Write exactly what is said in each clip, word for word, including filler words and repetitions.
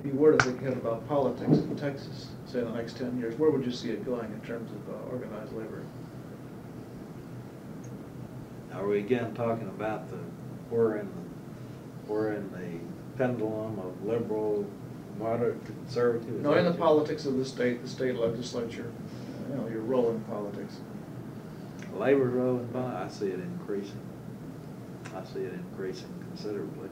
if you were to think ahead about politics in Texas, say in the next ten years, where would you see it going in terms of uh, organized labor? Are we again talking about the, we're in the, we're in the pendulum of liberal, moderate, conservative? No, in the politics of the state, the state legislature, you know, your role in politics. Labor role in politics, I see it increasing. I see it increasing considerably.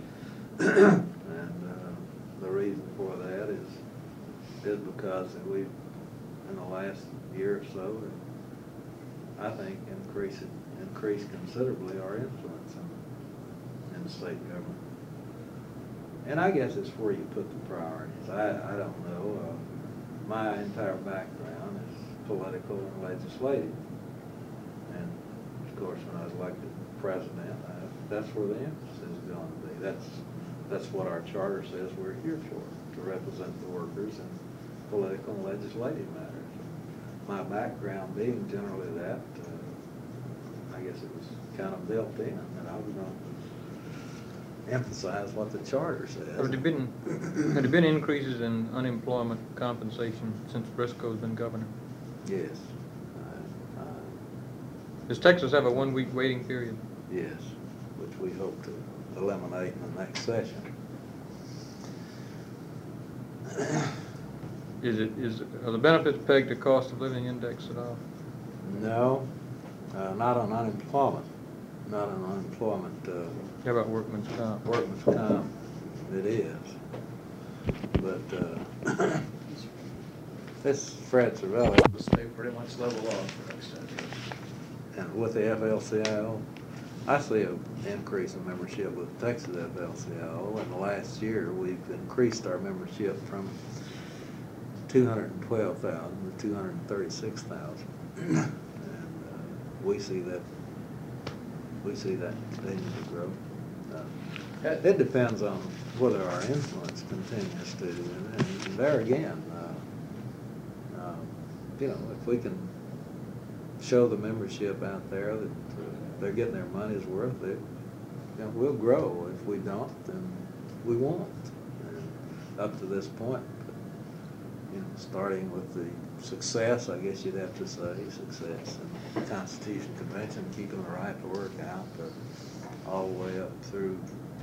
And uh, the reason for that is, is because we've, in the last year or so, I think increased, increased considerably our influence in, in the state government. And I guess it's where you put the priorities. I, I don't know. Uh, my entire background is political and legislative. And of course, when I was elected president, I, that's where the emphasis is going to be. That's, that's what our charter says we're here for, to represent the workers in political and legislative matters. My background being generally that, uh, I guess it was kind of built in that I was going to emphasize what the charter says. Have there been, have there been increases in unemployment compensation since Briscoe's been governor? Yes. Uh, uh, Does Texas have a one-week waiting period? yes, which we hope to eliminate in the next session. Is it, is, are the benefits pegged to cost of living index at all? No, uh, not on unemployment. Not on unemployment. Uh, How about workman's comp? Workman's comp, it is. But uh, this is Fred Cervelli. The state pretty much level off for the next ten years. And with the F L C I O, I see an increase in membership with Texas F L C I O. In the last year, we've increased our membership from two hundred twelve thousand to two hundred thirty-six thousand. And uh, we see that we see that continuing to grow. Uh, it depends on whether our influence continues to, and, and there again, uh, uh, you know, if we can show the membership out there that uh, they're getting their money's worth, it, you know, we'll grow. If we don't, then we won't. And up to this point, you know, starting with the success, I guess you'd have to say, success in the Constitution Convention, keeping the right to work out, uh, all the way up through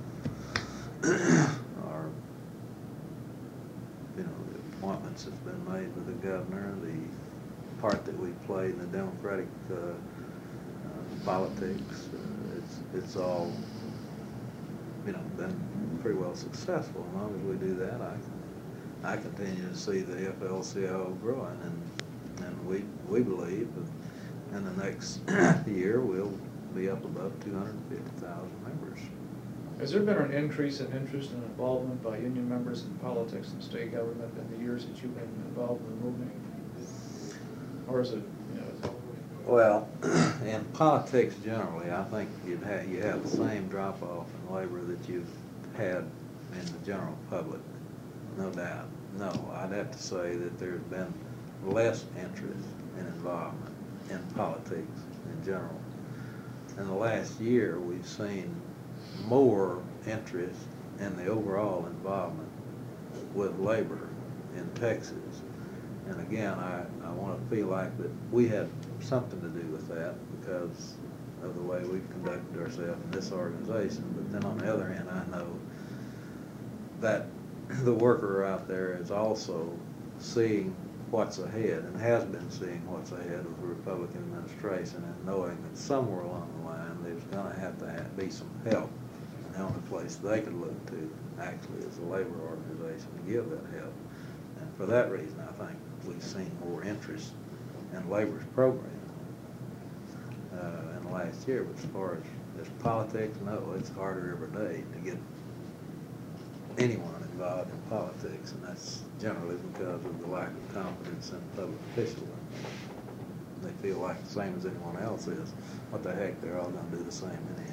our, you know, the appointments that's been made with the governor, the part that we played in the Democratic uh, uh, politics. Uh, it's it's all, you know, been pretty well successful. As long as we do that, I I continue to see the F L C I O growing, and and we we believe that in the next year we'll be up above two hundred fifty thousand members. Has there been an increase in interest and involvement by union members in politics and state government in the years that you've been involved in the movement? Or is it, you know, is it... Well, in politics generally, I think you'd ha you have the same drop-off in labor that you've had in the general public, no doubt. No, I'd have to say that there's been less interest and involvement in politics in general. In the last year, we've seen more interest in the overall involvement with labor in Texas. And again, I, I want to feel like that we had something to do with that because of the way we've conducted ourselves in this organization. But then on the other hand, I know that the worker out there is also seeing what's ahead and has been seeing what's ahead of the Republican administration and knowing that somewhere along the line there's going to have to have, be some help. And the only place they could look to actually is the labor organization to give that help. And for that reason, I think we've seen more interest in labor's program uh, in the last year. But as far as, as politics, no, it's harder every day to get anyone involved in politics, and that's generally because of the lack of confidence in public officials. They feel like the same as anyone else is. What the heck, they're all going to do the same anyhow.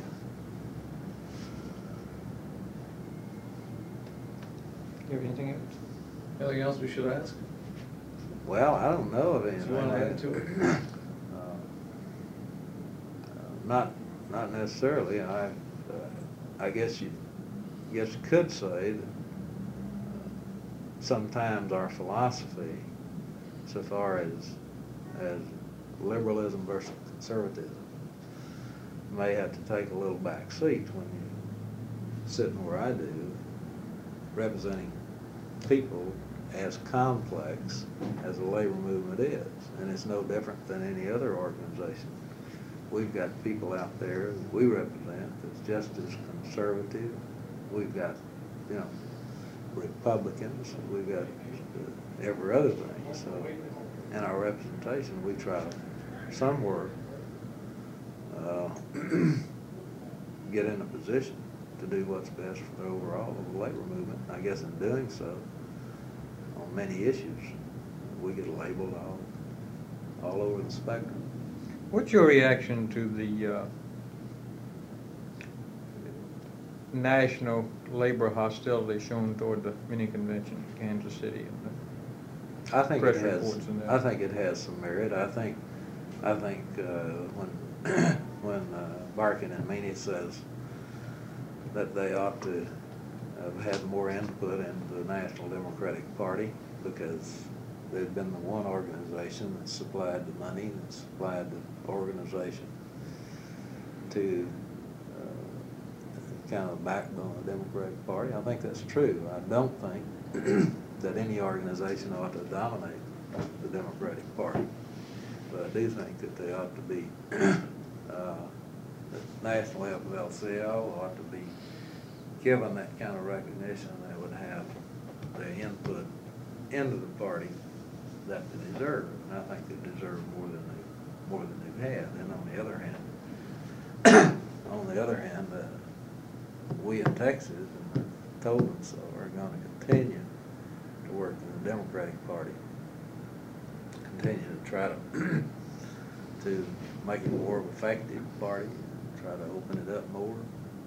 You have anything else? Anything else we should ask? Well, I don't know of anything. Do you want to add to it? Uh, uh, not, not necessarily. I, uh, I guess you, guess you could say that sometimes our philosophy, so far as, as liberalism versus conservatism, may have to take a little back seat when you're sitting where I do, representing people as complex as the labor movement is. And it's no different than any other organization. We've got people out there that we represent that's just as conservative. We've got, you know, Republicans. We've got uh, every other thing. So in our representation, we try to somewhere uh, get in a position to do what's best for the overall of the labor movement. I guess in doing so, on many issues, we get labeled all, all over the spectrum. What's your reaction to the uh, national labor hostility shown toward the mini convention in Kansas City? And the I think it press has. reports and that? I think it has some merit. I think. I think uh, when when uh, Barkin and Meany says that they ought to have had more input into the National Democratic Party because they've been the one organization that supplied the money, that supplied the organization to uh, kind of the backbone of the Democratic Party. I think that's true. I don't think that any organization ought to dominate the Democratic Party, but I do think that they ought to be, uh, the national F L C L ought to be given that kind of recognition. They would have the input into the party that they deserve, and I think they deserve more than they more than they've had. And on the other hand, on the other hand, uh, we in Texas, and told them so, are going to continue to work in the Democratic Party, continue to try to to make it more effective party, try to open it up more.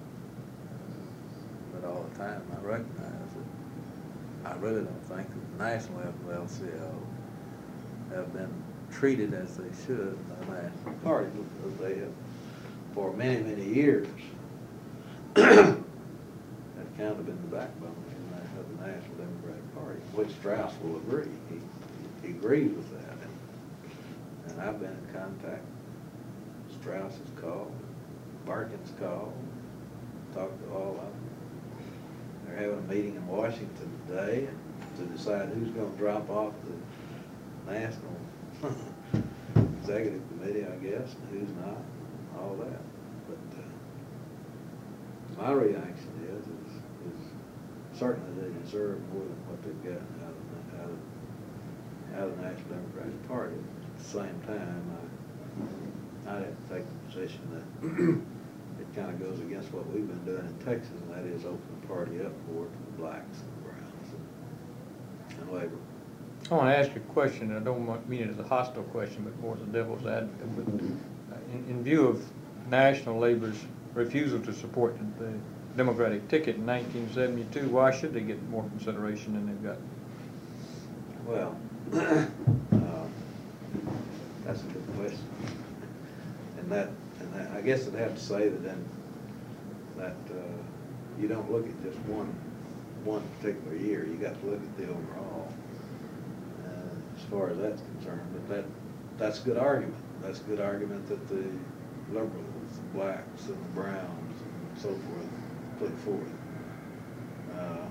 But all the time, I recognize that I really don't think that the national F L C L have been treated as they should by the National Party, because they have, for many, many years, have kind of been the backbone of the National Democratic Party, which Strauss will agree. He, he agrees with that. And, and I've been in contact. Strauss has called, Barkin's called, talked to all of them. They're having a meeting in Washington today to decide who's going to drop off the National Executive Committee, I guess, and who's not, all that. But uh, my reaction is, is, is certainly they deserve more than what they've gotten out of, the, out of, out of the National Democratic Party. At the same time, I, I'd have to take the position that it kind of goes against what we've been doing in Texas, and that is open the party up more to the blacks and the browns and, and labor. I want to ask you a question, and I don't want, mean it as a hostile question, but more as a devil's advocate. But uh, in, in view of National Labor's refusal to support the Democratic ticket in nineteen seventy-two, why should they get more consideration than they've got? Well, uh, that's a good question. And that, and that, I guess I'd have to say that then, that uh, you don't look at just one, one particular year. You got to look at the overall. As far as that's concerned, but that that's a good argument. That's a good argument that the liberals, the blacks, and the browns, and so forth, put forth. Uh,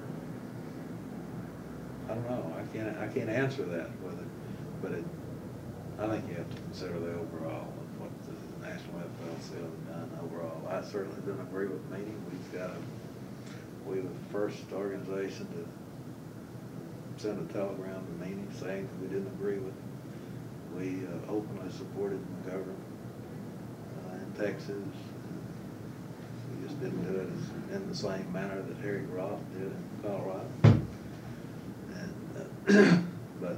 I don't know. I can't. I can't answer that whether, but it. I think you have to consider the overall of what the National F L C L has done overall. I certainly don't agree with Meany. We've got a. We were the first organization to sent a telegram to Meany saying that we didn't agree with it. We uh, openly supported McGovern uh, in Texas. We just didn't do it as, in the same manner that Harry Roth did in Colorado. And, uh, but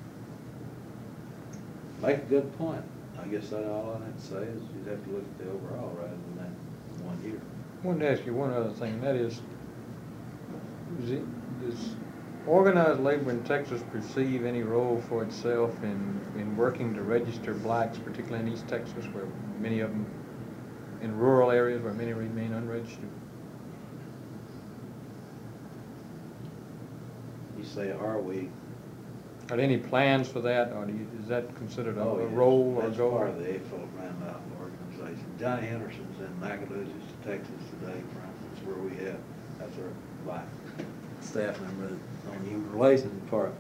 make a good point. I guess that all I have to say is you'd have to look at the overall rather than that one year. I wanted to ask you one other thing, and that is, is it, is organized labor in Texas perceive any role for itself in, in working to register blacks, particularly in East Texas, where many of them, in rural areas where many remain unregistered? You say, are we? Are there any plans for that, or do you, is that considered a Oh, a yeah. role or That's goal? part of the A. Philip Randolph organization. Johnny Henderson's in Nacogdoches, Texas today, for instance, where we have, that's our black staff member on the human relations part.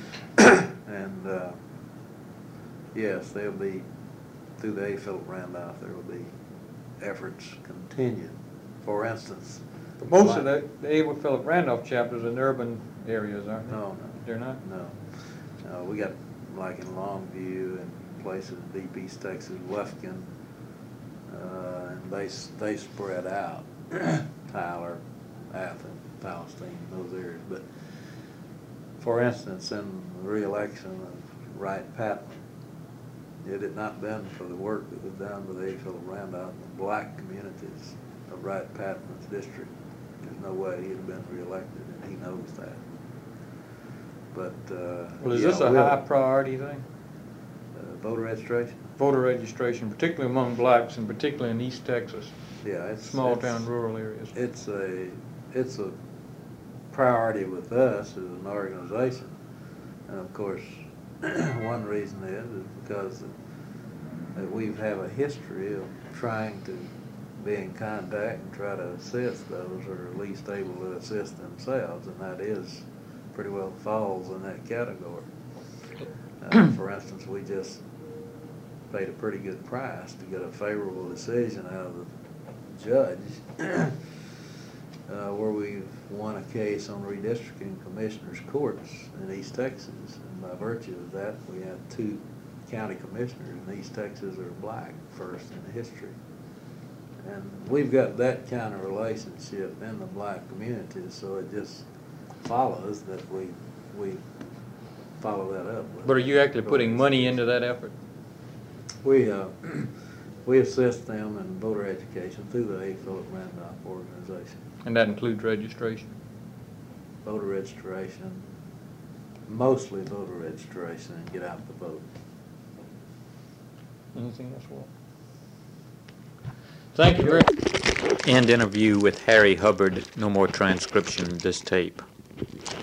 And, uh, yes, there'll be, through the A. Philip Randolph, there will be efforts continued. For instance. But most of black- the, the A. Philip Randolph chapters are in urban areas, aren't they? No, no. They're not? No. Uh, we got, like in Longview and places deep East Texas, Lufkin, uh, and they, s- they spread out. Tyler, Athens, Palestine, those areas. But for instance, in the re-election of Wright Patman, it had not been for the work that was done by the A. Philip Randolph and the black communities of Wright Patman's district, there's no way he'd have been re-elected, and he knows that. But, uh. Well, is yeah, this a we'll- high priority thing? uh, Voter registration? Voter registration, particularly among blacks and particularly in East Texas, Yeah, it's. small it's- town, rural areas. It's a, it's a priority with us as an organization. And of course, one reason is, is because that we have a history of trying to be in contact and try to assist those who are at least able to assist themselves, and that is pretty well falls in that category. Uh, for instance, we just paid a pretty good price to get a favorable decision out of the judge, uh, where we've won a case on redistricting commissioners' courts in East Texas, and by virtue of that, we have two county commissioners in East Texas that are black, first in history. And we've got that kind of relationship in the black community, so it just follows that we we follow that up. with But are you actually putting voter money education. into that effort? We uh, we assist them in voter education through the A. Philip Randolph organization. And that includes registration? Voter registration, mostly voter registration, and get out the vote. Anything else, Walt? Thank you very much. End interview with Harry Hubbard. No more transcription of this tape.